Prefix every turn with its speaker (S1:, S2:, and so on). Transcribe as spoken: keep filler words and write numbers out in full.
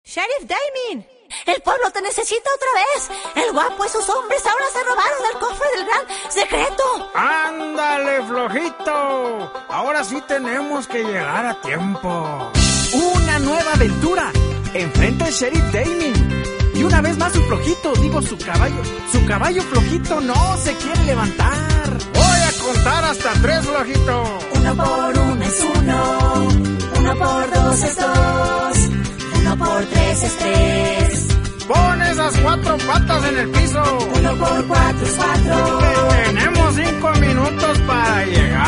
S1: Sheriff Damien, el pueblo te necesita otra vez. El guapo y sus hombres ahora se robaron el cofre del gran secreto.
S2: ¡Ándale, flojito! Ahora sí tenemos que llegar a tiempo.
S3: Una nueva aventura. Enfrenta al Sheriff Damien. Y una vez más su flojito, digo su caballo. Su caballo flojito no se quiere levantar.
S2: Voy a contar hasta tres, flojito.
S1: Uno por uno es uno. Uno por dos es dos. Uno por tres es tres.
S2: Pon esas cuatro patas en el piso.
S1: Uno por cuatro es cuatro.
S2: Tenemos cinco minutos para llegar.